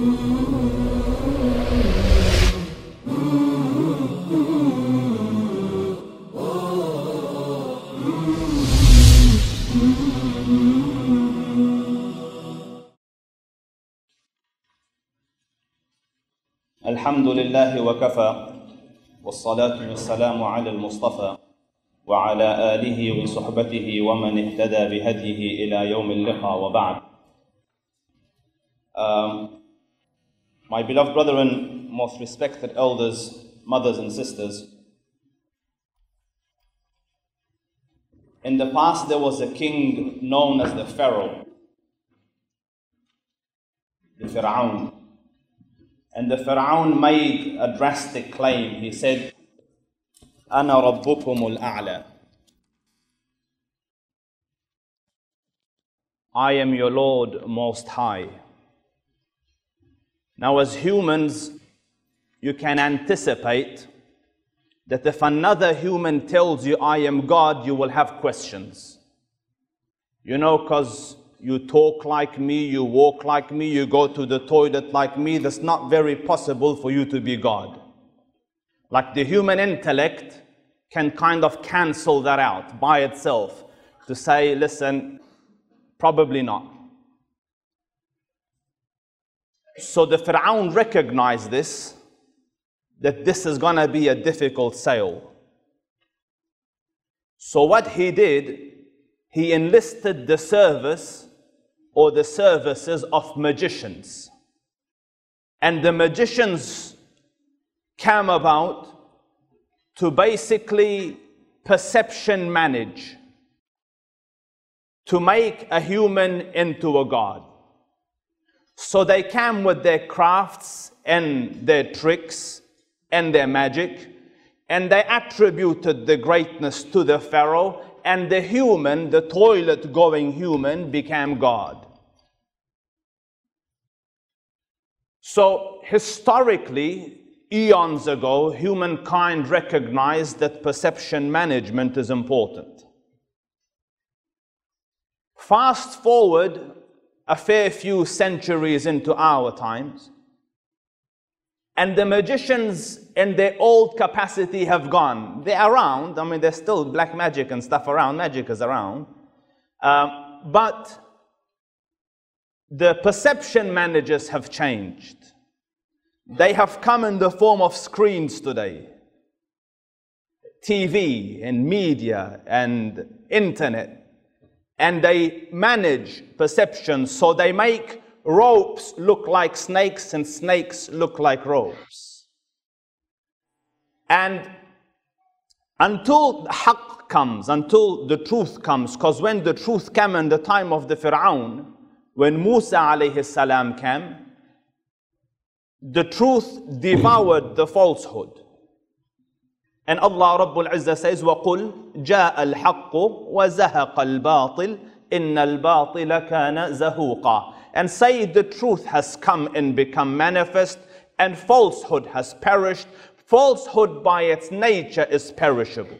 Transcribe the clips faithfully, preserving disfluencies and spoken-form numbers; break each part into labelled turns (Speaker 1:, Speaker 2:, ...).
Speaker 1: الحمد لله وكفى والصلاة والسلام على المصطفى وعلى آله وصحبته ومن اهتدى بهديه إلى يوم اللقاء وبعد. Um, my beloved brethren, most respected elders, mothers and sisters, in the past there was a king known as the Pharaoh, the Fir'aun. And the Fir'aun made a drastic claim. He said, أَنَا رَبُّكُمُ الْأَعْلَى. I am your Lord Most High. Now as humans, you can anticipate that if another human tells you, I am God, you will have questions. You know, because you talk like me, you walk like me, you go to the toilet like me, that's not very possible for you to be God. Like the human intellect can kind of cancel that out by itself to say, listen, probably not. So the Fir'aun recognized this, that this is going to be a difficult sale. So what he did, he enlisted the service or the services of magicians. And the magicians came about to basically perception manage, to make a human into a god. So they came with their crafts and their tricks and their magic, and they attributed the greatness to the Pharaoh, and the human, the toilet-going human, became God. So historically, eons ago, humankind recognized that perception management is important. Fast forward a fair few centuries into our times, and the magicians in their old capacity have gone. They're around, I mean, there's still black magic and stuff around, magic is around. Uh, but the perception managers have changed. They have come in the form of screens today. T V and media and internet. And they manage perception, so they make ropes look like snakes and snakes look like ropes. And until the haqq comes, until the truth comes, because when the truth came in the time of the Fir'aun, when Musa alayhi salam came, the truth devoured the falsehood. And Allah Rabbul Izzah says, وَقُلْ جَاءَ الْحَقُّ وَزَهَقَ الْبَاطِلِ إِنَّ الْبَاطِلَ كَانَ زَهُوقًا. And say the truth has come and become manifest, and falsehood has perished. Falsehood by its nature is perishable.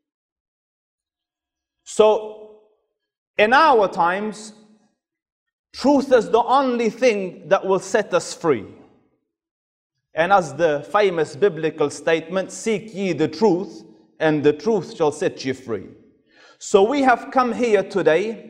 Speaker 1: So, in our times, truth is the only thing that will set us free. And as the famous biblical statement, seek ye the truth, and the truth shall set you free. So we have come here today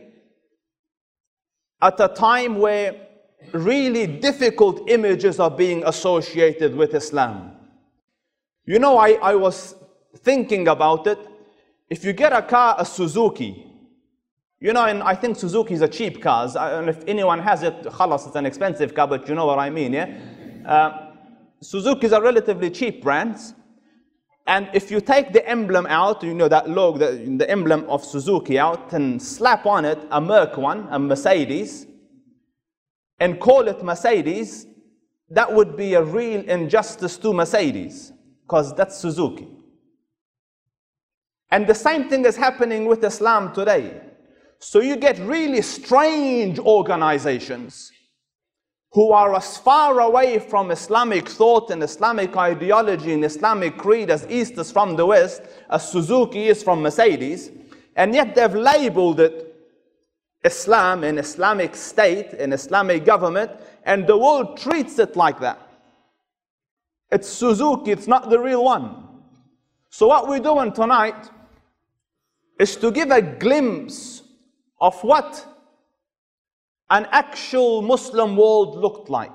Speaker 1: at a time where really difficult images are being associated with Islam. You know, I, I was thinking about it. If you get a car, a Suzuki, you know, and I think Suzuki is a cheap car. And if anyone has it, khalas, it's an expensive car, but you know what I mean, yeah? Uh, Suzuki's are relatively cheap brands. And if you take the emblem out, you know, that logo, the, the emblem of Suzuki out, and slap on it a Merc one, a Mercedes, and call it Mercedes, that would be a real injustice to Mercedes, because that's Suzuki. And the same thing is happening with Islam today. So you get really strange organizations who are as far away from Islamic thought and Islamic ideology and Islamic creed as East is from the West, as Suzuki is from Mercedes, and yet they've labeled it Islam, an Islamic state, an Islamic government, And the world treats it like that. It's Suzuki, it's not the real one. So what we're doing tonight is to give a glimpse of what an actual Muslim world looked like,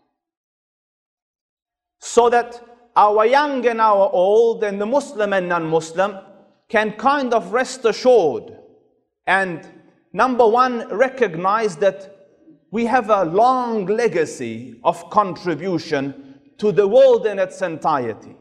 Speaker 1: so that our young and our old, and the Muslim and non-Muslim, can kind of rest assured and, number one, recognize that we have a long legacy of contribution to the world in its entirety.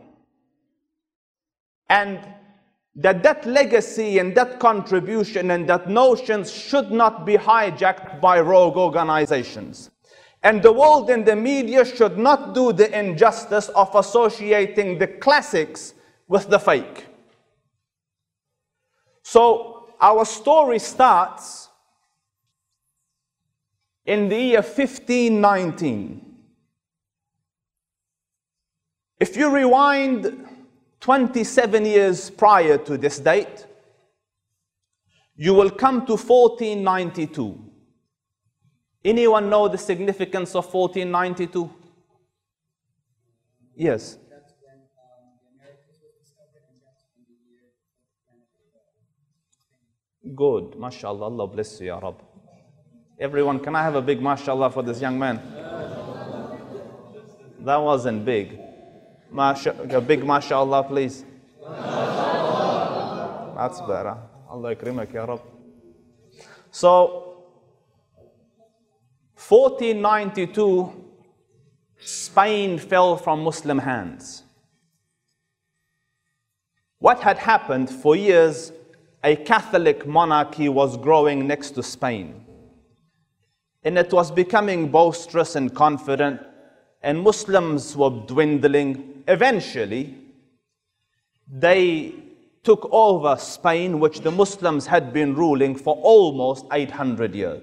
Speaker 1: And that that legacy and that contribution and that notions should not be hijacked by rogue organizations. And the world and the media should not do the injustice of associating the classics with the fake. So our story starts in the year fifteen nineteen. If you rewind twenty-seven years prior to this date, you will come to fourteen ninety-two. Anyone know the significance of fourteen ninety-two? Yes.
Speaker 2: That's when um, the Americas was discovered, and that's when the year of
Speaker 1: Good. MashaAllah. Allah bless you, Ya Rab. Everyone, can I have a big MashaAllah for this young man? That wasn't big. Masha, a big MashaAllah, please. That's better. Allah ikrimak, Ya Rab. So, fourteen ninety-two, Spain fell from Muslim hands. What had happened? For years, a Catholic monarchy was growing next to Spain. And it was becoming boisterous and confident, and Muslims were dwindling. Eventually, they took over Spain, which the Muslims had been ruling for almost eight hundred years.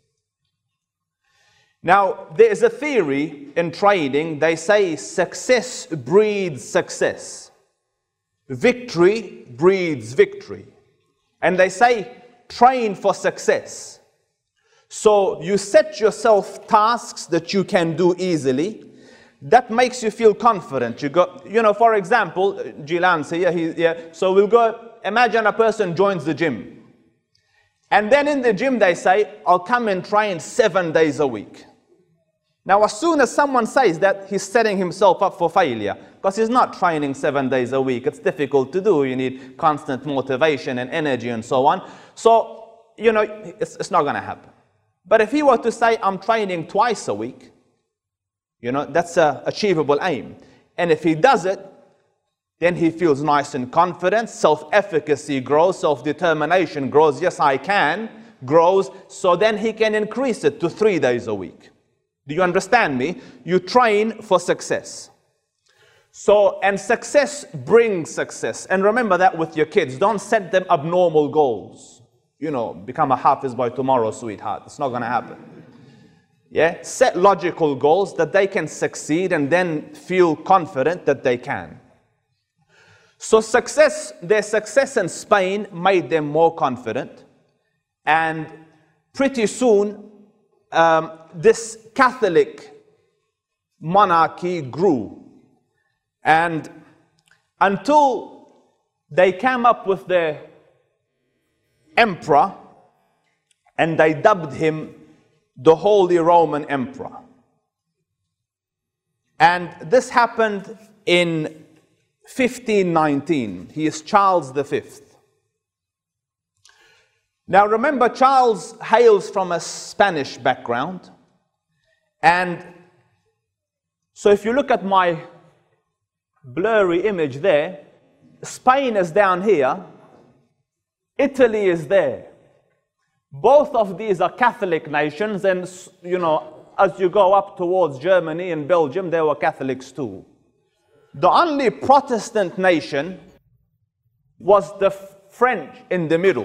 Speaker 1: Now, there is a theory in trading. They say success breeds success. Victory breeds victory. And they say train for success. So you set yourself tasks that you can do easily. That makes you feel confident. You go, you know, for example, Jilan say, yeah, he, yeah. So we'll go, imagine a person joins the gym. And then in the gym they say, I'll come and train seven days a week. Now, as soon as someone says that, he's setting himself up for failure, because he's not training seven days a week. It's difficult to do. You need constant motivation and energy and so on. So, you know, it's, it's not going to happen. But if he were to say, I'm training twice a week, you know, that's an achievable aim. And if he does it, then he feels nice and confident. Self-efficacy grows, self-determination grows. Yes, I can, grows. So then he can increase it to three days a week. Do you understand me? You train for success. So, and success brings success. And remember that with your kids. Don't set them abnormal goals. You know, become a Hafiz by tomorrow, sweetheart. It's not going to happen. Yeah? Set logical goals that they can succeed and then feel confident that they can. So success, their success in Spain made them more confident. And pretty soon, um, this Catholic monarchy grew. And until they came up with their emperor, and they dubbed him the Holy Roman Emperor. And this happened in fifteen nineteen. He is Charles the Fifth. Now remember, Charles hails from a Spanish background. And so if you look at my blurry image there, Spain is down here, Italy is there. Both of these are Catholic nations, and you know, as you go up towards Germany and Belgium, they were Catholics too. The only Protestant nation was the French in the middle.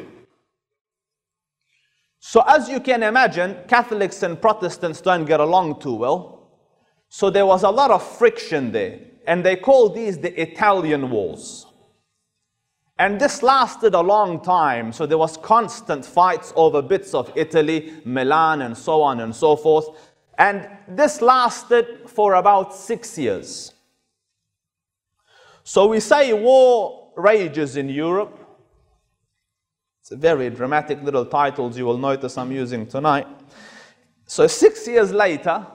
Speaker 1: So as you can imagine, Catholics and Protestants don't get along too well. So there was a lot of friction there. And they call these the Italian Wars. And this lasted a long time. So there was constant fights over bits of Italy, Milan, and so on and so forth. And this lasted for about six years. So we say war rages in Europe. It's a very dramatic little titles you will notice I'm using tonight. So six years later,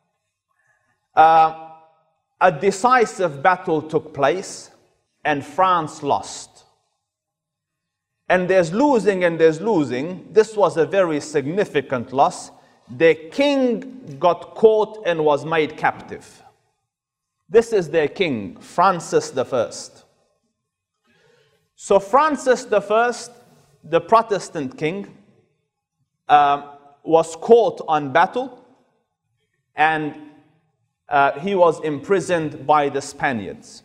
Speaker 1: uh, a decisive battle took place and France lost. And there's losing and there's losing. This was a very significant loss. The king got caught and was made captive. This is their king, Francis the First. So Francis the First, the Protestant king, uh, was caught on battle, and uh, he was imprisoned by the Spaniards.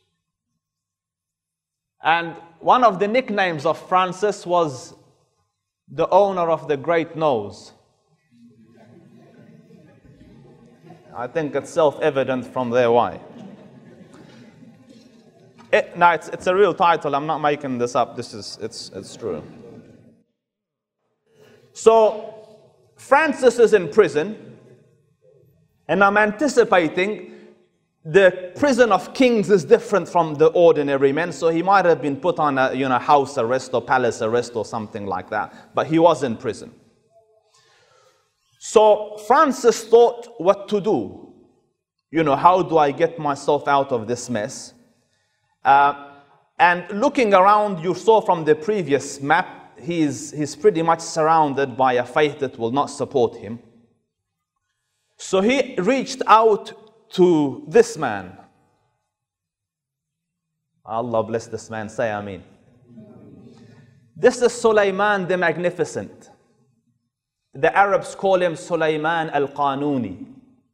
Speaker 1: And one of the nicknames of Francis was the owner of the great nose. I think it's self-evident from there why. It, no, it's, it's a real title. I'm not making this up. This is, it's, it's true. So, Francis is in prison, and I'm anticipating the prison of kings is different from the ordinary men, so he might have been put on a you know, house arrest or palace arrest or something like that, but he was in prison. So Francis thought what to do. You know, how do I get myself out of this mess? Uh, and looking around, you saw from the previous map, he's, he's pretty much surrounded by a faith that will not support him. So he reached out to this man. Allah bless this man, say Ameen. This is Sulaiman the Magnificent. The Arabs call him Sulaiman al-Qanuni.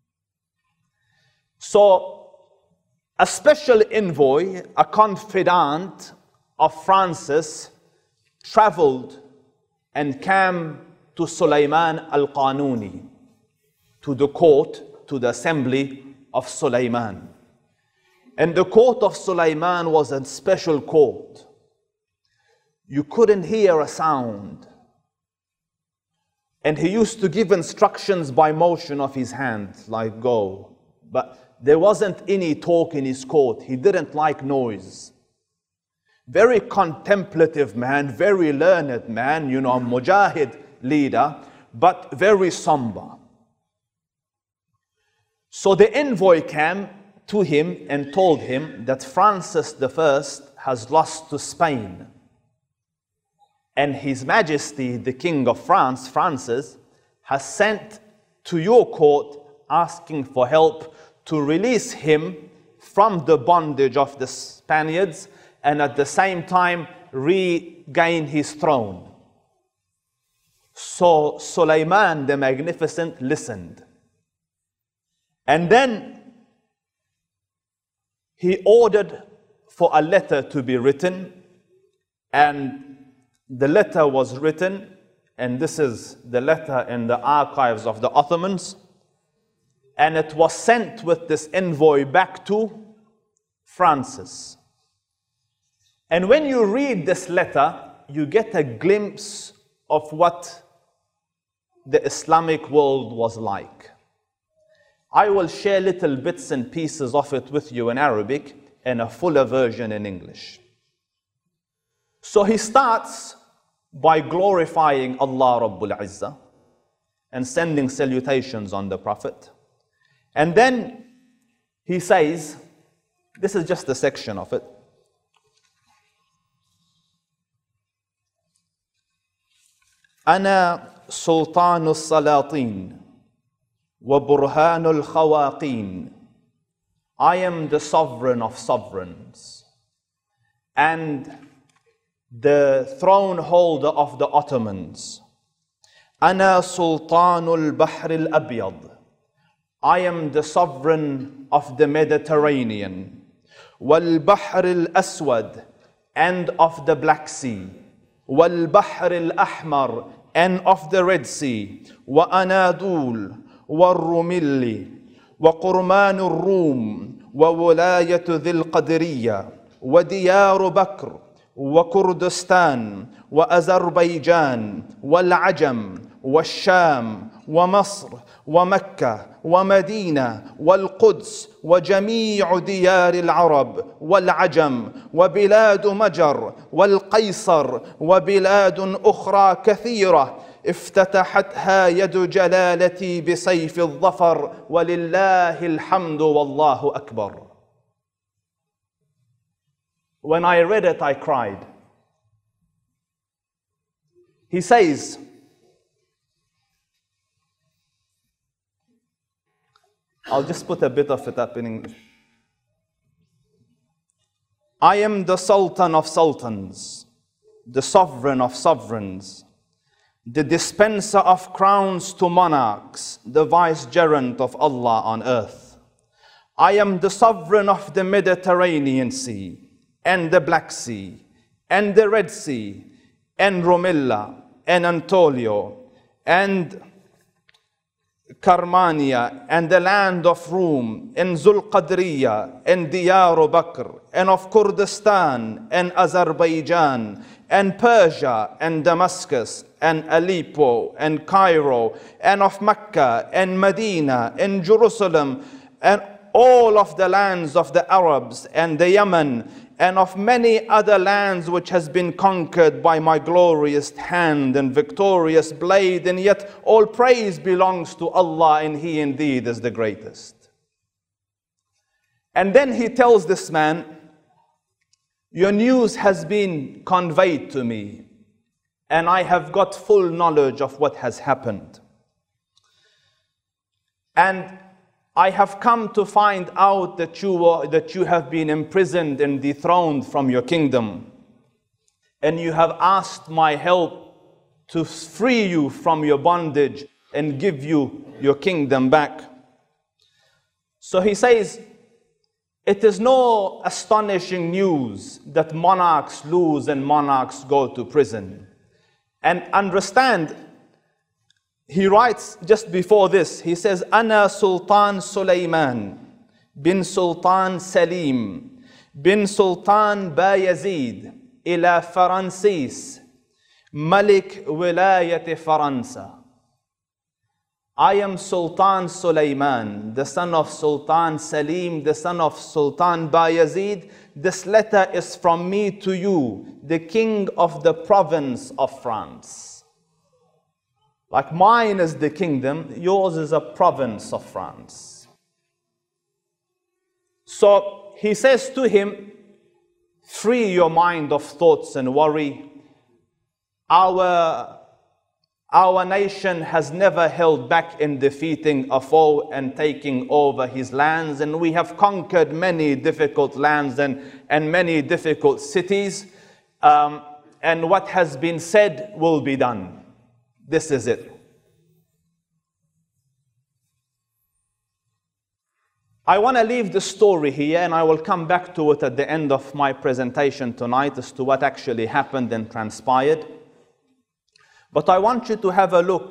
Speaker 1: So, a special envoy, a confidant of Francis, traveled and came to Sulaiman al-Qanuni, to the court, to the assembly of Sulaiman. And the court of Sulaiman was a special court. You couldn't hear a sound. And he used to give instructions by motion of his hand, like go. But there wasn't any talk in his court. He didn't like noise. Very contemplative man, very learned man, you know, a mujahid leader, but very somber. So the envoy came to him and told him that Francis the First has lost to Spain. And His Majesty, the King of France, Francis, has sent to your court asking for help to release him from the bondage of the Spaniards and at the same time regain his throne. So Sulaiman the Magnificent listened. And then he ordered for a letter to be written, and the letter was written, and this is the letter in the archives of the Ottomans, and it was sent with this envoy back to Francis. And when you read this letter, you get a glimpse of what the Islamic world was like. I will share little bits and pieces of it with you in Arabic and a fuller version in English. So he starts by glorifying Allah Rabbul Izzah and sending salutations on the Prophet. And then he says, this is just a section of it. أنا سلطان السلاطين وبرهان الخواقين. I am the sovereign of sovereigns and the throne holder of the Ottomans. أنا سلطان البحر الأبيض. I am the sovereign of the Mediterranean. والبحر الأسود, and of the Black Sea. والبحر الأحمر, and of the Red Sea. وأنادول والرمل وقرمان الروم وولاية ذي القدرية وديار بكر وكردستان وأذربيجان والعجم والشام ومصر ومكة ومدينة والقدس وجميع ديار العرب والعجم وبلاد مجر والقيصر وبلاد أخرى كثيرة افتتحتها يد جلالتي بسيف الظفر ولله الحمد والله أكبر. When I read it, I cried. He says, I'll just put a bit of it up in English. I am the Sultan of Sultans, the Sovereign of Sovereigns, the dispenser of crowns to monarchs, the vicegerent of Allah on earth. I am the Sovereign of the Mediterranean Sea, and the Black Sea, and the Red Sea, and Romilla, and Anatolio, and Karmania, and the land of Rum, and Zulqadriya, and Diyar Bakr, and of Kurdistan, and Azerbaijan, and Persia, and Damascus, and Aleppo, and Cairo, and of Mecca, and Medina, and Jerusalem, and all of the lands of the Arabs, and the Yemen, and of many other lands which has been conquered by my glorious hand and victorious blade, and yet all praise belongs to Allah, and He indeed is the greatest. And then he tells this man, your news has been conveyed to me, and I have got full knowledge of what has happened. And I have come to find out that you, were, that you have been imprisoned and dethroned from your kingdom. And you have asked my help to free you from your bondage and give you your kingdom back. So he says, it is no astonishing news that monarchs lose and monarchs go to prison. And understand, he writes just before this, he says, Ana Sultan Sulaiman bin Sultan Salim bin Sultan Bayezid ila Francis Malik Wilayat Faransa. I am Sultan Sulaiman, the son of Sultan Salim, the son of Sultan Bayezid. This letter is from me to you, the king of the province of France. Like mine is the kingdom, yours is a province of France. So he says to him, free your mind of thoughts and worry. Our, our nation has never held back in defeating a foe and taking over his lands, and we have conquered many difficult lands and, and many difficult cities. Um, and what has been said will be done. This is it. I want to leave the story here, and I will come back to it at the end of my presentation tonight as to what actually happened and transpired. But I want you to have a look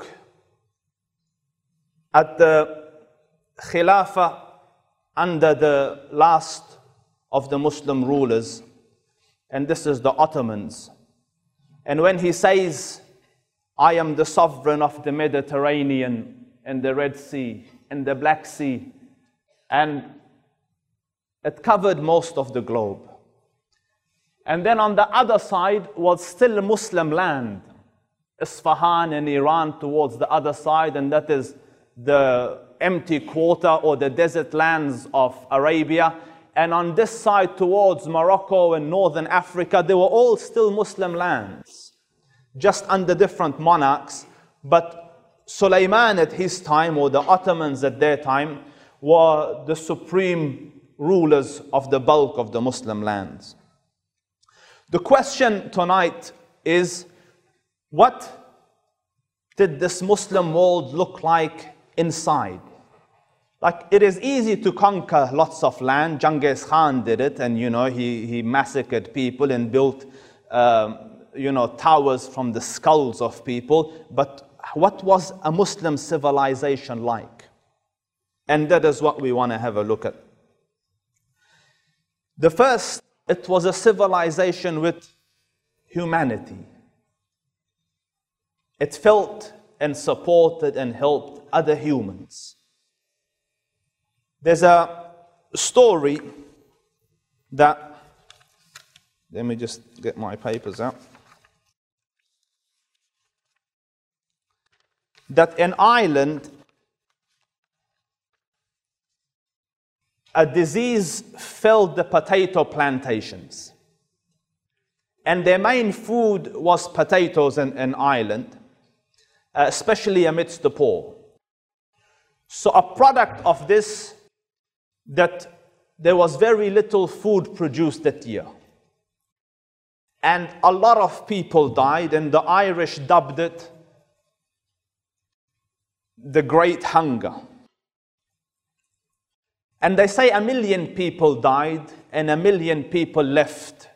Speaker 1: at the Khilafah under the last of the Muslim rulers, and this is the Ottomans. And when he says, I am the sovereign of the Mediterranean and the Red Sea and the Black Sea, and it covered most of the globe. And then on the other side was still Muslim land, Isfahan in Iran towards the other side, and that is the empty quarter or the desert lands of Arabia. And on this side towards Morocco and northern Africa, they were all still Muslim lands, just under different monarchs. But Sulaiman at his time, or the Ottomans at their time, were the supreme rulers of the bulk of the Muslim lands. The question tonight is, what did this Muslim world look like inside? Like, it is easy to conquer lots of land. Genghis Khan did it, and you know, he, he massacred people and built um, you know, towers from the skulls of people. But what was a Muslim civilization like? And that is what we want to have a look at. The first, it was a civilization with humanity. It felt and supported and helped other humans. There's a story that, let me just get my papers out, that in Ireland, a disease filled the potato plantations. And their main food was potatoes in, in Ireland, uh, especially amidst the poor. So a product of this, that there was very little food produced that year. And a lot of people died, and the Irish dubbed it the Great Hunger. And they say a million people died and a million people left,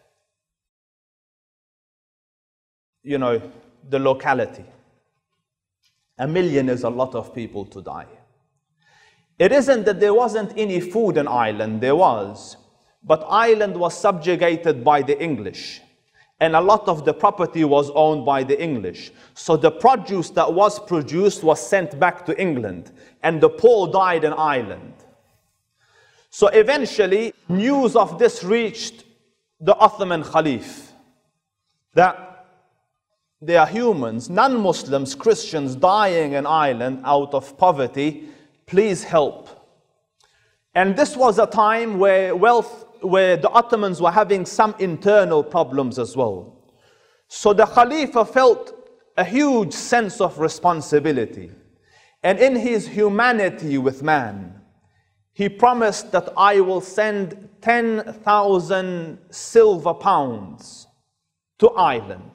Speaker 1: you know, the locality. A million is a lot of people to die. It isn't that there wasn't any food in Ireland, there was. But Ireland was subjugated by the English. And a lot of the property was owned by the English. So the produce that was produced was sent back to England. And the poor died in Ireland. So eventually, news of this reached the Ottoman Caliph, that there are humans, non-Muslims, Christians dying in Ireland out of poverty. Please help. And this was a time where wealth, where the Ottomans were having some internal problems as well. So the Khalifa felt a huge sense of responsibility. And in his humanity with man, he promised that I will send ten thousand silver pounds to Ireland.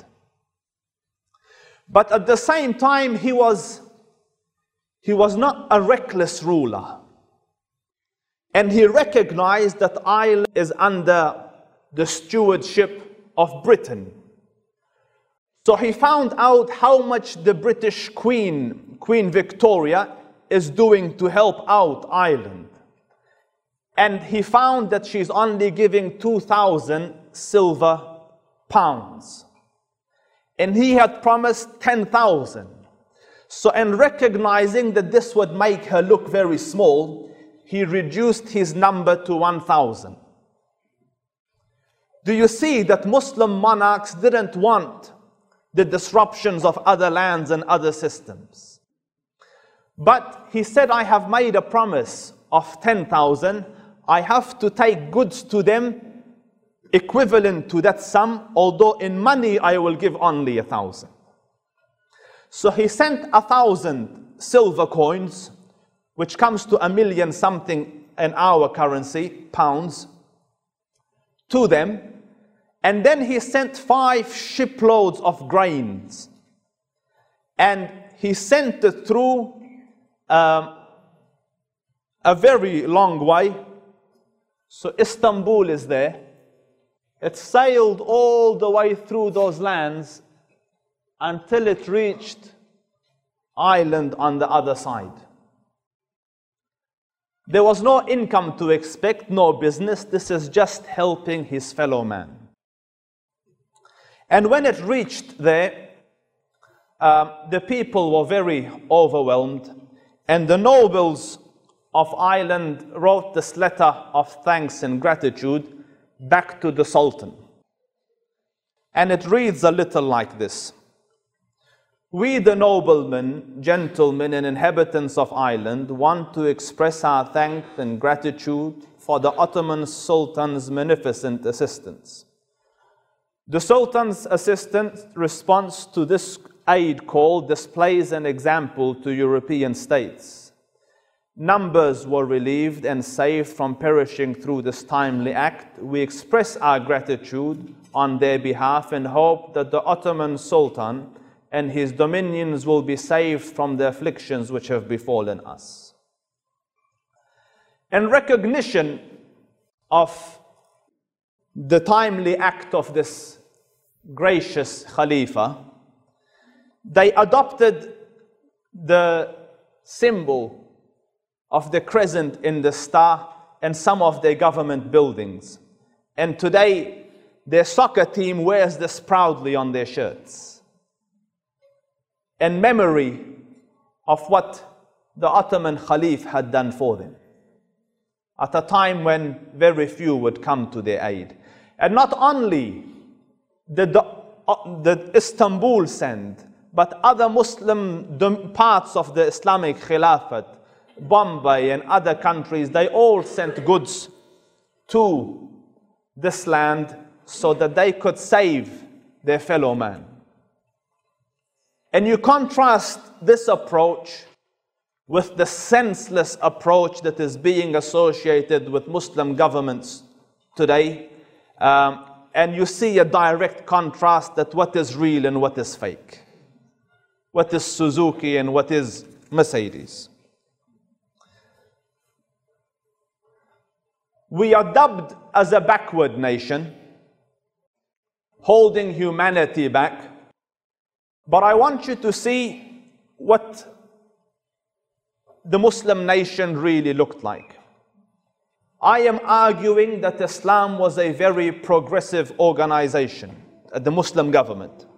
Speaker 1: But at the same time, he was, he was not a reckless ruler. And he recognized that Ireland is under the stewardship of Britain. So he found out how much the British Queen, Queen Victoria, is doing to help out Ireland. And he found that she's only giving two thousand silver pounds. And he had promised ten thousand. So in recognizing that this would make her look very small, he reduced his number to one thousand. Do you see that Muslim monarchs didn't want the disruptions of other lands and other systems? But he said, I have made a promise of ten thousand. I have to take goods to them equivalent to that sum, although in money I will give only a thousand. So he sent a thousand silver coins, which comes to a million something in our currency, pounds, to them. And then he sent five shiploads of grains. And he sent it through um, a very long way. So Istanbul is there. It sailed all the way through those lands until it reached Ireland on the other side. There was no income to expect, no business. This is just helping his fellow man. And when it reached there, um, the people were very overwhelmed, and the nobles of Ireland wrote this letter of thanks and gratitude back to the Sultan. And it reads a little like this. We, the noblemen, gentlemen, and inhabitants of Ireland, want to express our thanks and gratitude for the Ottoman Sultan's magnificent assistance. The Sultan's assistant response to this aid call displays an example to European states. Numbers were relieved and saved from perishing through this timely act. We express our gratitude on their behalf and hope that the Ottoman Sultan and his dominions will be saved from the afflictions which have befallen us. In recognition of the timely act of this gracious Khalifa, they adopted the symbol of the crescent in the star in some of their government buildings. And today, their soccer team wears this proudly on their shirts. and memory of what the Ottoman Caliph had done for them at a time when very few would come to their aid. And not only did the, uh, the Istanbul send, but other Muslim parts of the Islamic Khilafat, Bombay and other countries, they all sent goods to this land so that they could save their fellow man. And you contrast this approach with the senseless approach that is being associated with Muslim governments today, um, and you see a direct contrast that what is real and what is fake, what is Suzuki and what is Mercedes. We are dubbed as a backward nation, holding humanity back, but I want you to see what the Muslim nation really looked like. I am arguing that Islam was a very progressive organization, the Muslim government.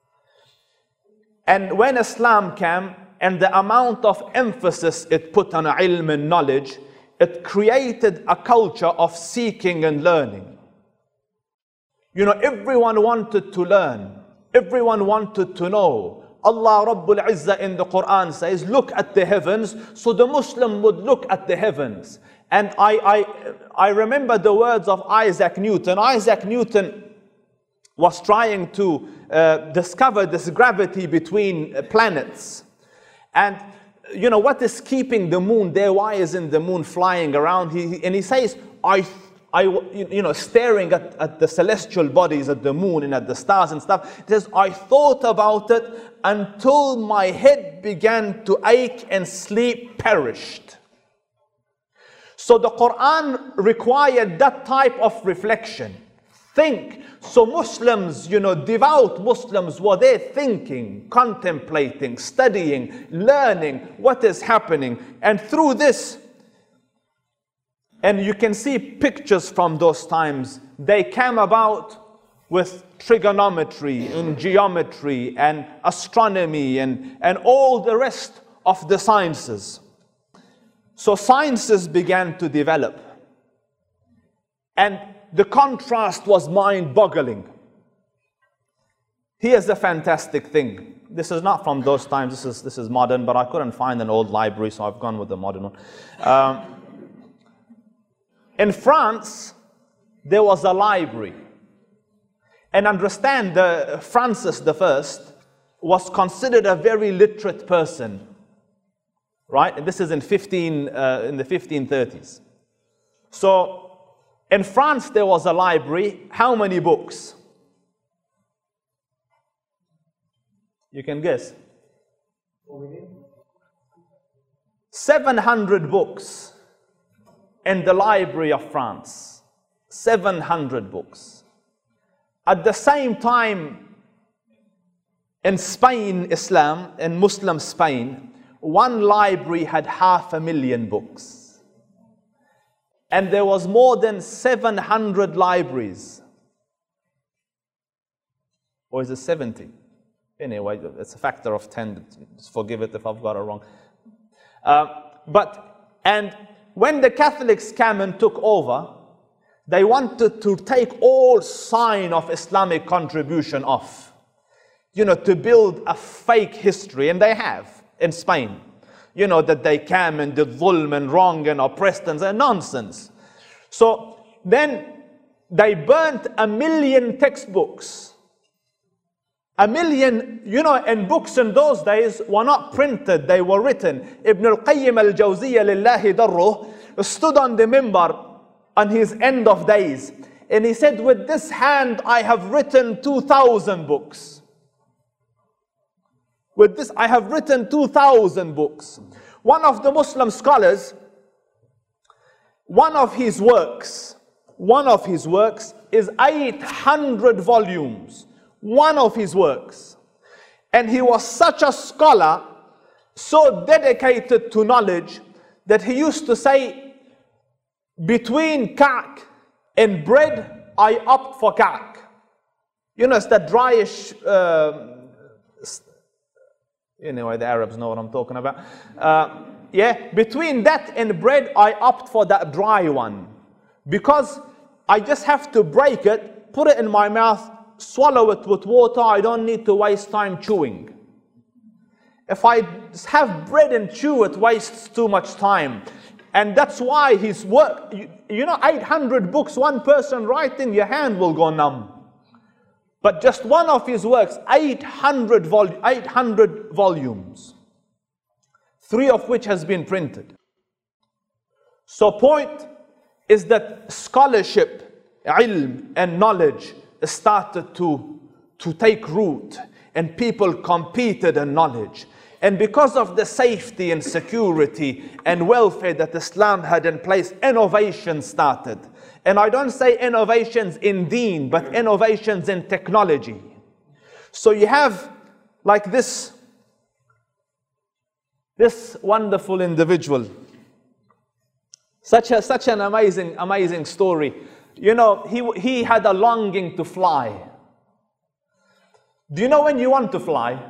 Speaker 1: And when Islam came, and the amount of emphasis it put on ilm and knowledge, it created a culture of seeking and learning. You know, everyone wanted to learn. Everyone wanted to know. Allah Rabbul Izzah in the Quran says, look at the heavens. So the Muslim would look at the heavens. And I, I, I remember the words of Isaac Newton. Isaac Newton was trying to uh, discover this gravity between uh, planets. And you know, what is keeping the moon there? Why isn't the moon flying around? He, and he says, I, I, you know, staring at, at the celestial bodies, at the moon and at the stars and stuff. He says, I thought about it until my head began to ache and sleep perished. So the Quran required that type of reflection. Think. So Muslims, you know, devout Muslims were there thinking, contemplating, studying, learning what is happening. And through this, and you can see pictures from those times, they came about with trigonometry and geometry and astronomy and, and all the rest of the sciences. So sciences began to develop. And the contrast was mind-boggling. Here's a fantastic thing. This is not from those times, this is, this is modern, but I couldn't find an old library, so I've gone with the modern one. Um, in France, there was a library. And understand, uh, Francis the First was considered a very literate person, right? And this is in, fifteen, uh, in the fifteen thirties. So, in France, there was a library. How many books? You can guess. seven hundred books in the Library of France. seven hundred books. At the same time, in Spain, Islam, in Muslim Spain, one library had half a million books. And there was more than seven hundred libraries. Or is it seventy? Anyway, it's a factor of ten. Just forgive it if I've got it wrong. Uh, but, and when the Catholics came and took over, they wanted to take all sign of Islamic contribution off. You know, to build a fake history, and they have in Spain. You know, that they came and did dhulm and wrong and oppressed and nonsense. So then they burnt a million textbooks. A million, you know, and books in those days were not printed, they were written. Ibn al-Qayyim al-Jawziyya lillahi darruh stood on the minbar on his end of days. And he said, with this hand I have written two thousand books. With this, I have written two thousand books. One of the Muslim scholars, one of his works, one of his works is eight hundred volumes. One of his works. And he was such a scholar, so dedicated to knowledge, that he used to say, between ka'k and bread, I opt for ka'k. You know, it's that dryish uh, Anyway, the Arabs know what I'm talking about. Uh, yeah, between that and bread, I opt for that dry one. Because I just have to break it, put it in my mouth, swallow it with water. I don't need to waste time chewing. If I have bread and chew, it wastes too much time. And that's why his work, you, you know, eight hundred books, one person writing, your hand will go numb. But just one of his works, eight hundred, vol eight hundred volumes, three of which has been printed. So point is that scholarship, ilm and knowledge started to, to take root, and people competed in knowledge. And because of the safety and security and welfare that Islam had in place, innovation started. And I don't say innovations in deen, but innovations in technology. So you have like this, this wonderful individual. Such a, such an amazing, amazing story. You know, he, he had a longing to fly. Do you know when you want to fly?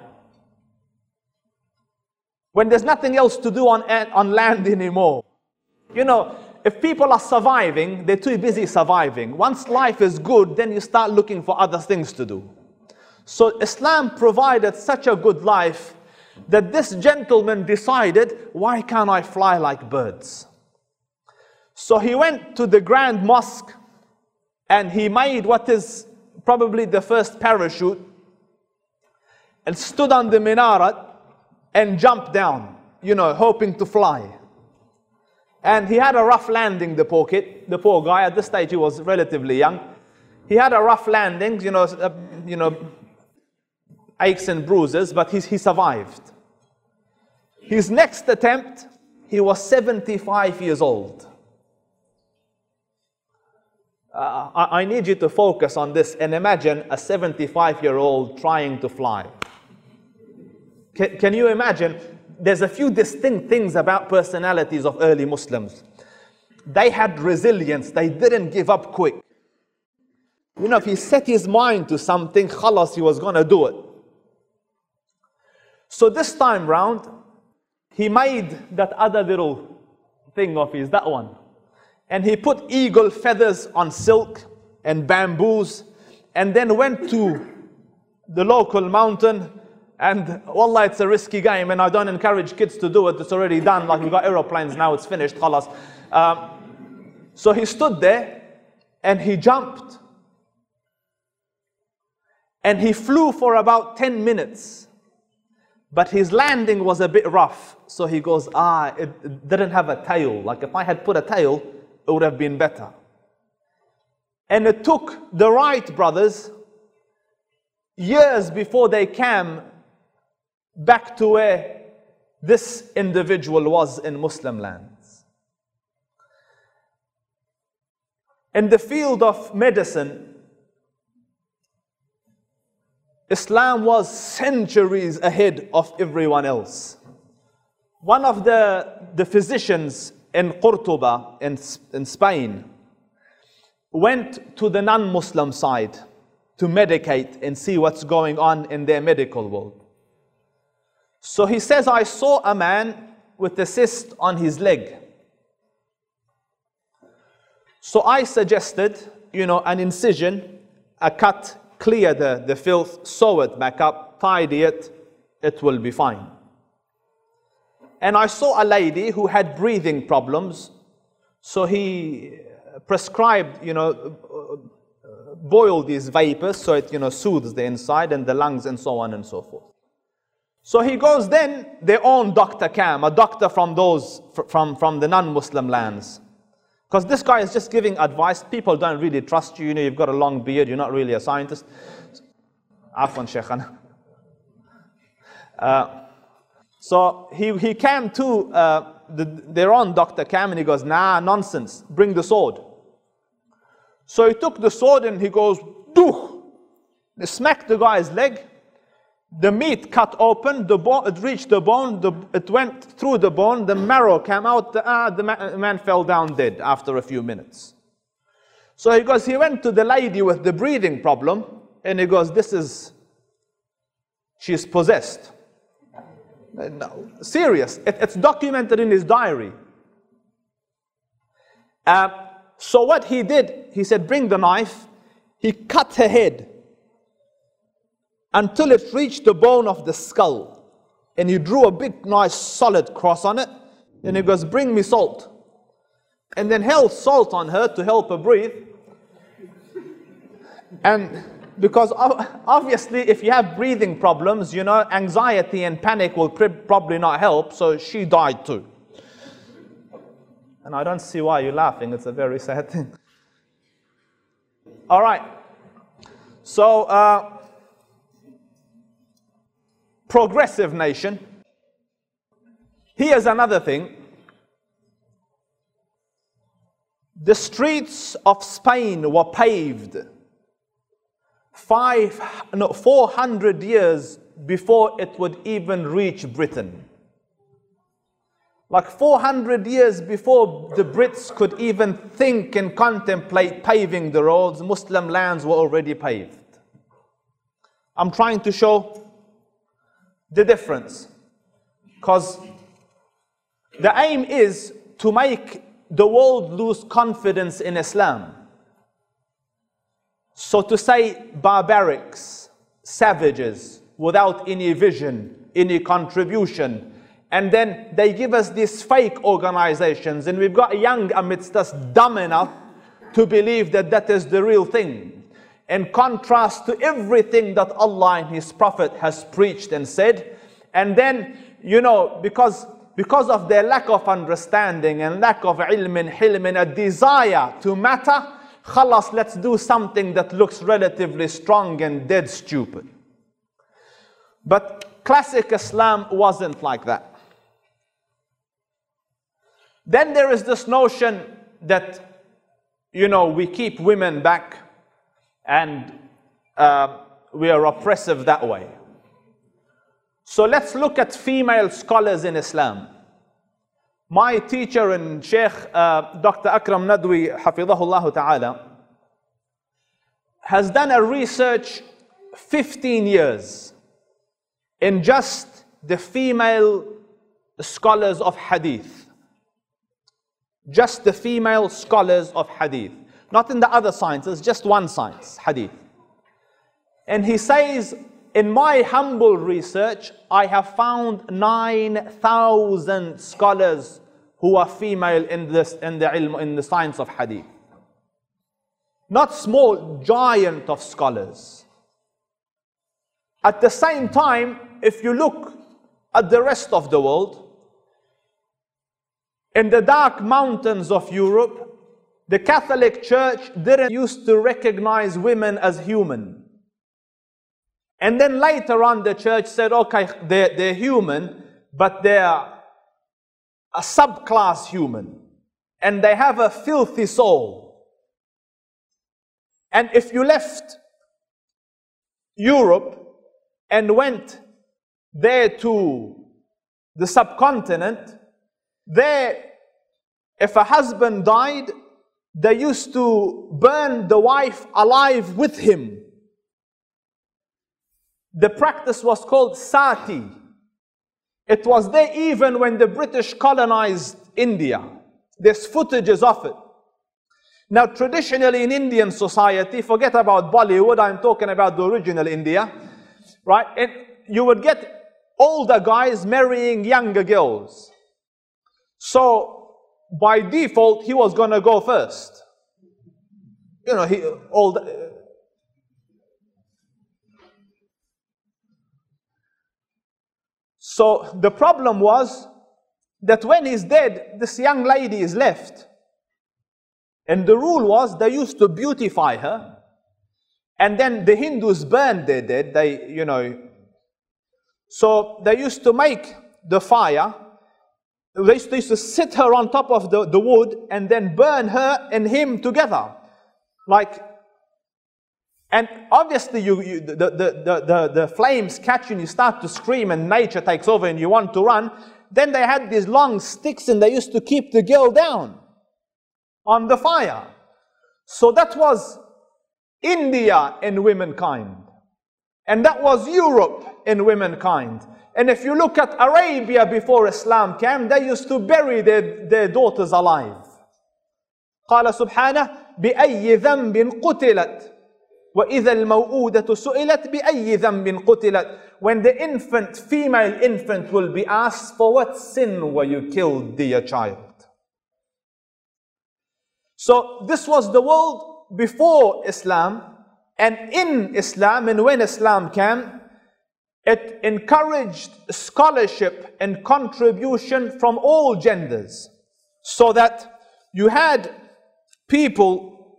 Speaker 1: When there's nothing else to do on, on land anymore. You know, if people are surviving, they're too busy surviving. Once life is good, then you start looking for other things to do. So Islam provided such a good life that this gentleman decided, why can't I fly like birds? So he went to the Grand Mosque and he made what is probably the first parachute and stood on the minaret and jumped down, you know, hoping to fly. And he had a rough landing, the poor kid, the poor guy. At this stage, he was relatively young. He had a rough landing, you know, uh, you know, aches and bruises, but he, he survived. His next attempt, he was seventy-five years old. Uh, I, I need you to focus on this and imagine a seventy-five-year-old trying to fly. Can, can you imagine? There's a few distinct things about personalities of early Muslims. They had resilience. They didn't give up quick. You know, if he set his mind to something, khalas, he was going to do it. So this time round, he made that other little thing of his, that one. And he put eagle feathers on silk and bamboos, and then went to the local mountain. And wallah, it's a risky game, and I don't encourage kids to do it. It's already done. Like, we got aeroplanes now, it's finished, khalas. Um, so he stood there and he jumped. And he flew for about ten minutes. But his landing was a bit rough. So he goes, ah, it, it didn't have a tail. Like, if I had put a tail, it would have been better. And it took the Wright brothers years before they came back to where this individual was in Muslim lands. In the field of medicine, Islam was centuries ahead of everyone else. One of the, the physicians in Cordoba, in, in Spain, went to the non-Muslim side to medicate and see what's going on in their medical world. So he says, I saw a man with a cyst on his leg. So I suggested, you know, an incision, a cut, clear the, the filth, sew it back up, tidy it, it will be fine. And I saw a lady who had breathing problems. So he prescribed, you know, boil these vapors so it, you know, soothes the inside and the lungs and so on and so forth. So he goes then, their own doctor came, a doctor from those, from, from the non-Muslim lands. Because this guy is just giving advice. People don't really trust you. You know, you've got a long beard. You're not really a scientist. Afwan Shaykhana. Uh, so he, he came to, uh, the, their own doctor came and he goes, nah, nonsense. Bring the sword. So he took the sword and he goes, duh. They smacked the guy's leg. The meat cut open, the bone, it reached the bone, the, it went through the bone, the marrow came out, the, uh, the man, man fell down dead after a few minutes. So he goes, he went to the lady with the breathing problem, and he goes, this is, she's possessed. No, serious. It, it's documented in his diary. Uh, so what he did, he said, bring the knife. He cut her head until it reached the bone of the skull. And he drew a big, nice, solid cross on it. And he goes, bring me salt. And then held salt on her to help her breathe. And because obviously if you have breathing problems, you know, anxiety and panic will probably not help. So she died too. And I don't see why you're laughing. It's a very sad thing. All right. So, uh, progressive nation. Here's another thing. The streets of Spain were paved five, no, four hundred years before it would even reach Britain. Like four hundred years before the Brits could even think and contemplate paving the roads, Muslim lands were already paved. I'm trying to show the difference, because the aim is to make the world lose confidence in Islam. So to say barbarics, savages, without any vision, any contribution, and then they give us these fake organizations, and we've got young amidst us dumb enough to believe that that is the real thing. In contrast to everything that Allah and His Prophet has preached and said. And then, you know, because, because of their lack of understanding and lack of ilm and hilm and a desire to matter, khalas, let's do something that looks relatively strong and dead stupid. But classic Islam wasn't like that. Then there is this notion that, you know, we keep women back and uh, we are oppressive that way. So let's look at female scholars in Islam. My teacher and Sheikh uh, Doctor Akram Nadwi, Hafidhahullah Ta'ala, has done a research fifteen years in just the female scholars of Hadith. Just the female scholars of Hadith. Not in the other sciences, just one science, Hadith. And he says, in my humble research, I have found nine thousand scholars who are female in, this, in, the ilm, in the science of Hadith. Not small, giant of scholars. At the same time, if you look at the rest of the world, in the dark mountains of Europe, the Catholic Church didn't used to recognize women as human. And then later on the church said, okay, they're, they're human, but they're a subclass human. And they have a filthy soul. And if you left Europe and went there to the subcontinent, there, if a husband died, they used to burn the wife alive with him. The practice was called sati. It was there even when the British colonized India. There's footages of it. Now, traditionally in Indian society, forget about Bollywood, I'm talking about the original India, right? And you would get older guys marrying younger girls. So, by default, he was going to go first. You know, he old. So the problem was that when he's dead, this young lady is left. And the rule was they used to beautify her. And then the Hindus burned their dead. They, you know. So they used to make the fire. They used, to, they used to sit her on top of the, the wood and then burn her and him together. Like, and obviously you, you, the, the, the, the, the flames catch you and you start to scream and nature takes over and you want to run. Then they had these long sticks and they used to keep the girl down on the fire. So that was India and womankind. And that was Europe in womankind. And if you look at Arabia before Islam came, they used to bury their, their daughters alive. قال سبحانه بأي ذنب قتلت وإذا الموءودة سئلت بأي ذنب قتلت. When the infant, female infant, will be asked, for what sin were you killed, dear child? So this was the world before Islam, and in Islam, and when Islam came, it encouraged scholarship and contribution from all genders, so that you had people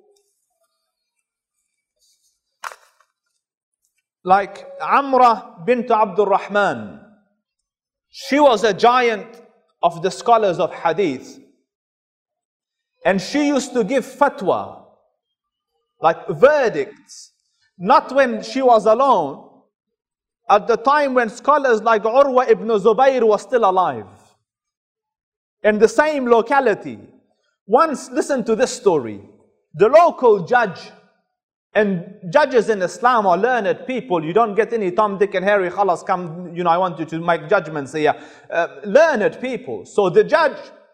Speaker 1: like Amra bint Abdul Rahman. She was a giant of the scholars of hadith. And she used to give fatwa, like verdicts, not when she was alone, at the time when scholars like Urwa ibn Zubayr was still alive, in the same locality. Once, listen to this story. The local judge, and judges in Islam are learned people. You don't get any Tom, Dick and Harry, khalas, come, you know, I want you to make judgments here. Uh, learned people. So the judge,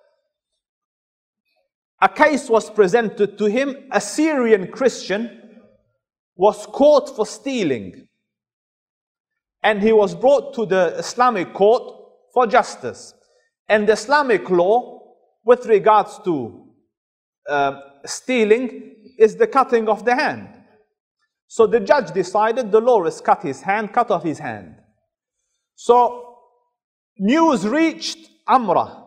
Speaker 1: a case was presented to him. A Syrian Christian was caught for stealing. And he was brought to the Islamic court for justice. And the Islamic law, with regards to uh, stealing, is the cutting of the hand. So the judge decided the law is cut his hand, cut off his hand. So news reached Amra.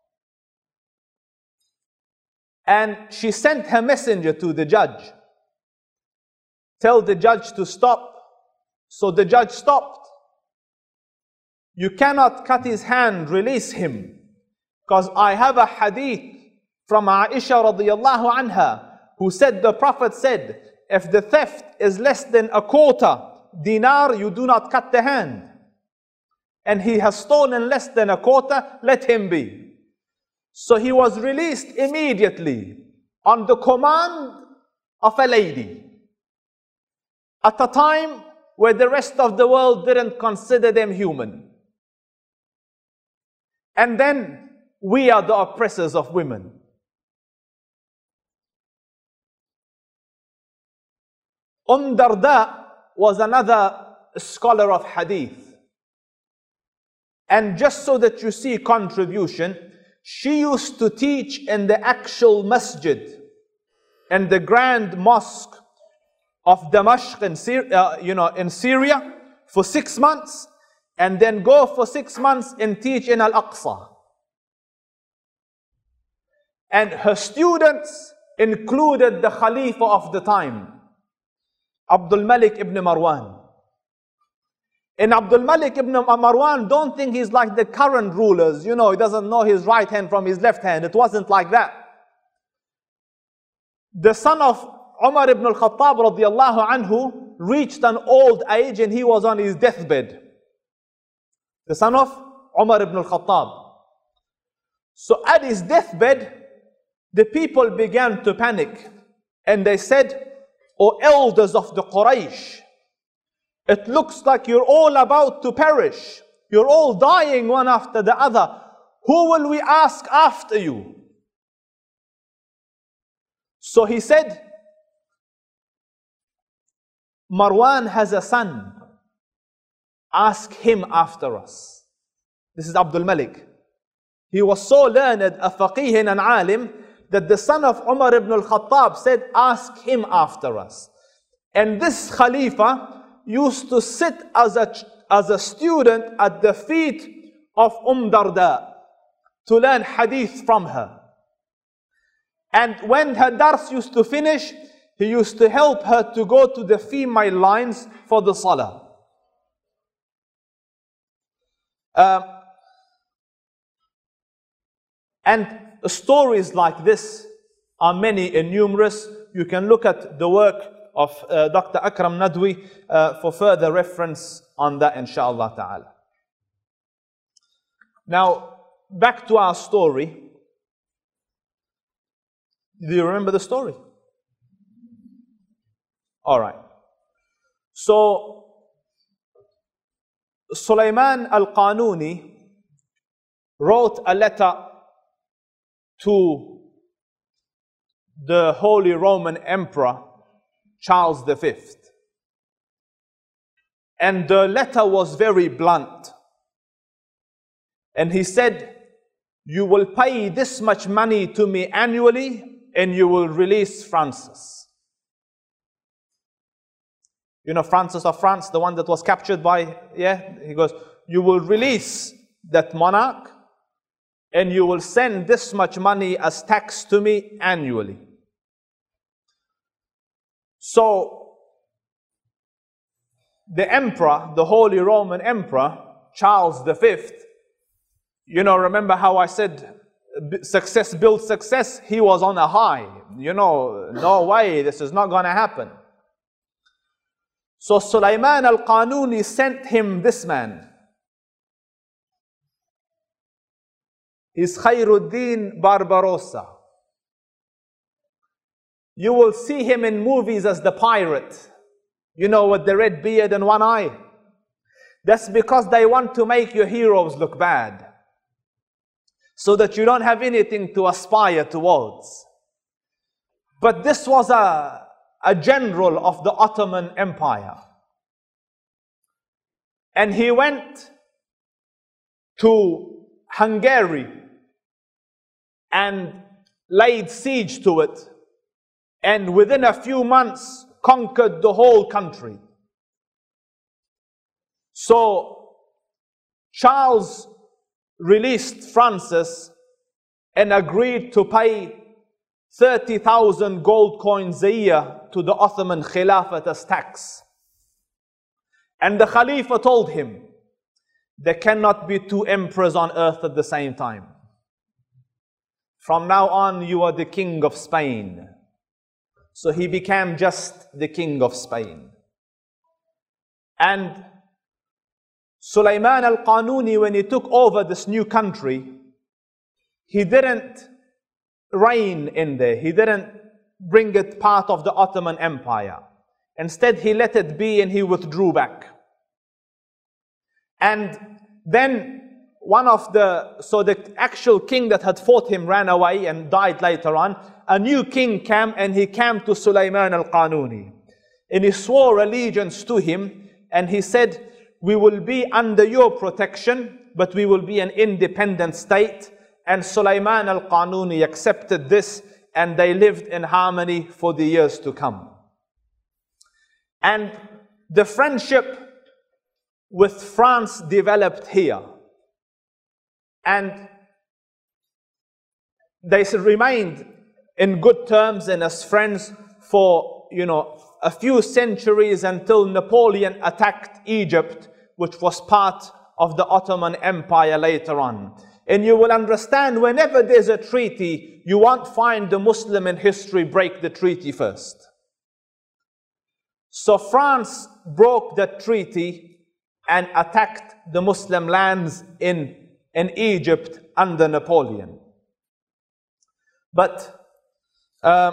Speaker 1: And she sent her messenger to the judge. Tell the judge to stop. So the judge stopped. You cannot cut his hand, release him. Because I have a hadith from Aisha radiallahu anha, who said, the Prophet said, if the theft is less than a quarter dinar, you do not cut the hand. And he has stolen less than a quarter, let him be. So he was released immediately on the command of a lady, at a time where the rest of the world didn't consider them human. And then we are the oppressors of women. Umm Darda was another scholar of hadith. And just so that you see contribution, she used to teach in the actual masjid and the grand mosque of Damascus in, Syria, uh, you know, in Syria for six months, and then go for six months and teach in Al-Aqsa. And her students included the Khalifa of the time, Abdul Malik ibn Marwan. And Abdul Malik ibn Marwan, don't think he's like the current rulers. You know, he doesn't know his right hand from his left hand. It wasn't like that. The son of Umar ibn al-Khattab radiallahu anhu reached an old age and he was on his deathbed. The son of Umar ibn al-Khattab. So at his deathbed, the people began to panic. And they said, O elders of the Quraysh, it looks like you're all about to perish. You're all dying one after the other. Who will we ask after you? So he said, Marwan has a son. Ask him after us. This is Abdul Malik. He was so learned, a faqih and an alim, that the son of Umar ibn al-Khattab said, ask him after us. And this Khalifa used to sit as a, as a student at the feet of Umm Darda to learn hadith from her. And when her dars used to finish, he used to help her to go to the female lines for the salah. Uh, and stories like this are many and numerous. You can look at the work of uh, Doctor Akram Nadwi uh, for further reference on that, inshallah ta'ala. Now, back to our story. Do you remember the story? All right. So, Sulaiman al-Qanuni wrote a letter to the Holy Roman Emperor Charles the Fifth. And the letter was very blunt. And he said, you will pay this much money to me annually and you will release Francis. You know Francis of France, the one that was captured by, yeah? He goes, you will release that monarch and you will send this much money as tax to me annually. So, the emperor, the Holy Roman Emperor, Charles the Fifth, you know, remember how I said success builds success? He was on a high. You know, no way, this is not going to happen. So Sulaiman al-Qanuni sent him this man. He's Khairuddin Barbarossa. You will see him in movies as the pirate. You know, with the red beard and one eye. That's because they want to make your heroes look bad, so that you don't have anything to aspire towards. But this was a, a general of the Ottoman Empire. And he went to Hungary and laid siege to it. And within a few months, conquered the whole country. So, Charles released Francis and agreed to pay thirty thousand gold coins a year to the Ottoman Khilafat as tax. And the Khalifa told him, there cannot be two emperors on earth at the same time. From now on, you are the king of Spain. So he became just the king of Spain. And Sulaiman al-Qanuni, when he took over this new country, he didn't reign in there. He didn't bring it part of the Ottoman Empire. Instead, he let it be and he withdrew back. And then one of the, so the actual king that had fought him ran away and died later on. A new king came and he came to Sulaiman al-Qanuni. And he swore allegiance to him and he said, we will be under your protection, but we will be an independent state. And Sulaiman al-Qanuni accepted this and they lived in harmony for the years to come. And the friendship with France developed here. And they remained in good terms and as friends for, you know, a few centuries until Napoleon attacked Egypt, which was part of the Ottoman Empire later on. And you will understand, whenever there's a treaty, you won't find the Muslim in history break the treaty first. So France broke that treaty and attacked the Muslim lands in, in Egypt under Napoleon. But, uh,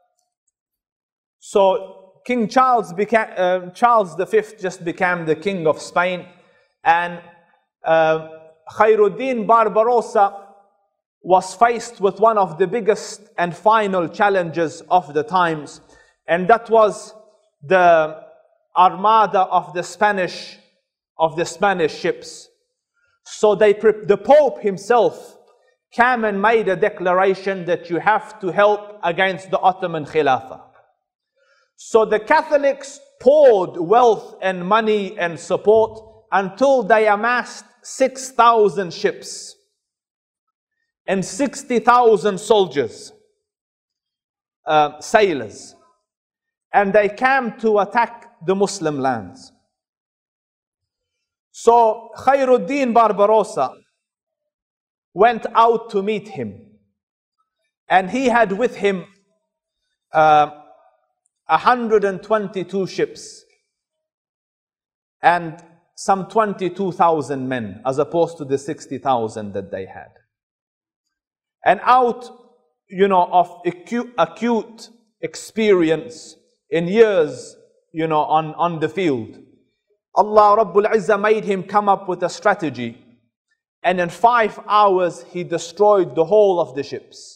Speaker 1: so King Charles became, uh, Charles the Fifth just became the king of Spain, and uh, Khairuddin Barbarossa was faced with one of the biggest and final challenges of the times, and that was the armada of the Spanish of the Spanish ships. So they, the Pope himself came and made a declaration that you have to help against the Ottoman Khilafah. So the Catholics poured wealth and money and support until they amassed six thousand ships and sixty thousand soldiers, uh, sailors. And they came to attack the Muslim lands. So Khairuddin Barbarossa went out to meet him. And he had with him uh, one hundred twenty-two ships and some twenty-two thousand men, as opposed to the sixty thousand that they had. And out, you know, of acute, acute experience in years, you know, on, on the field, Allah Rabbul Izzah made him come up with a strategy. And in five hours, he destroyed the whole of the ships.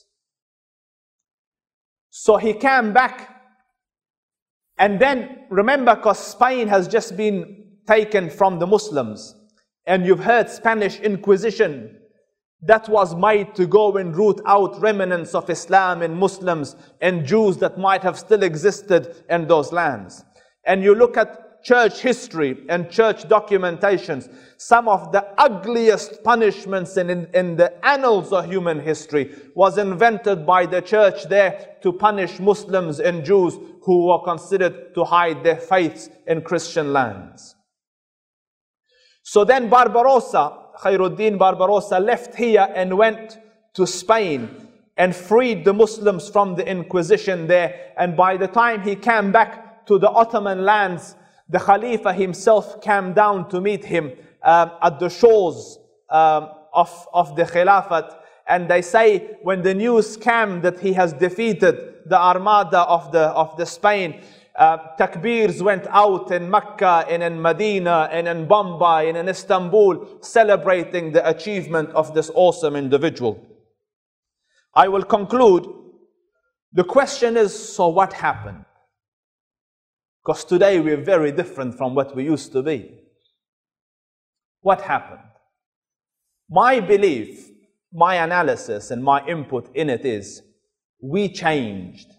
Speaker 1: So he came back. And then, remember, because Spain has just been taken from the Muslims. And you've heard Spanish Inquisition. That was made to go and root out remnants of Islam and Muslims and Jews that might have still existed in those lands. And you look at church history and church documentations, some of the ugliest punishments in, in, in the annals of human history was invented by the church there to punish Muslims and Jews who were considered to hide their faiths in Christian lands. So then Barbarossa, Khairuddin Barbarossa, left here and went to Spain and freed the Muslims from the Inquisition there. And by the time he came back to the Ottoman lands, the Khalifa himself came down to meet him um, at the shores um, of, of the Khilafat. And they say when the news came that he has defeated the Armada of the, of the Spain, uh, takbirs went out in Mecca and in Medina and in Bombay and in Istanbul, celebrating the achievement of this awesome individual. I will conclude. The question is, so what happened? Because today we're very different from what we used to be. What happened? My belief, my analysis, and my input in it is, we changed.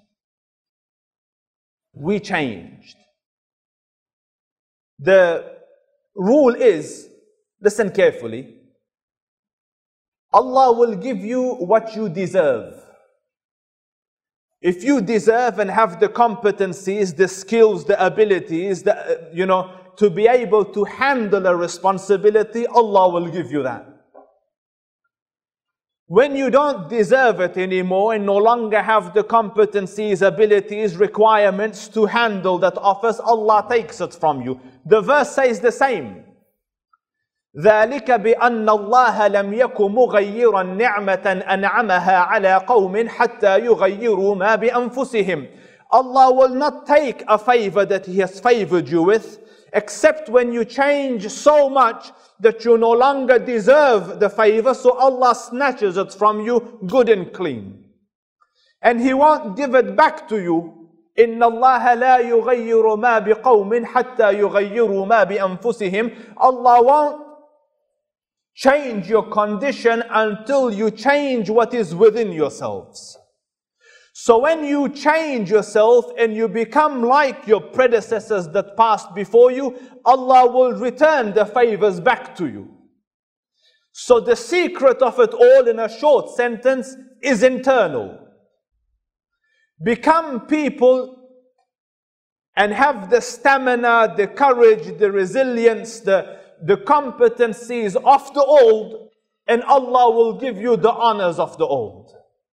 Speaker 1: We changed. The rule is, listen carefully, Allah will give you what you deserve. If you deserve and have the competencies, the skills, the abilities, the, you know, to be able to handle a responsibility, Allah will give you that. When you don't deserve it anymore and no longer have the competencies, abilities, requirements to handle that office, Allah takes it from you. The verse says the same. ذلك بأن الله لم يكن مغيرا نعمة أنعمها على قوم حتى يغيروا ما بأنفسهم. Allah will not take a favor that He has favored you with, except when you change so much that you no longer deserve the favor, so Allah snatches it from you good and clean. And He won't give it back to you. إن الله لا يغير ما بقوم حتى يغيروا ما بأنفسهم. Allah won't change your condition until you change what is within yourselves. So when you change yourself and you become like your predecessors that passed before you, Allah will return the favors back to you. So the secret of it all, in a short sentence, is internal. Become people and have the stamina, the courage, the resilience, the the competencies of the old, and Allah will give you the honors of the old.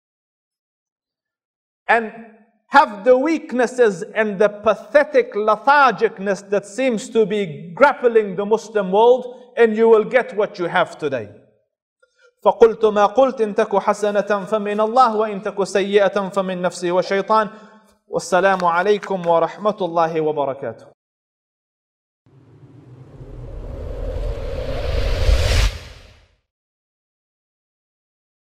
Speaker 1: And have the weaknesses and the pathetic lethargicness that seems to be grappling the Muslim world, and you will get what you have today. فقلت ما قلت إن تك حسنة فمن الله وإن تك سيئة فمن نفسي وشيطان والسلام عليكم ورحمة الله وبركاته.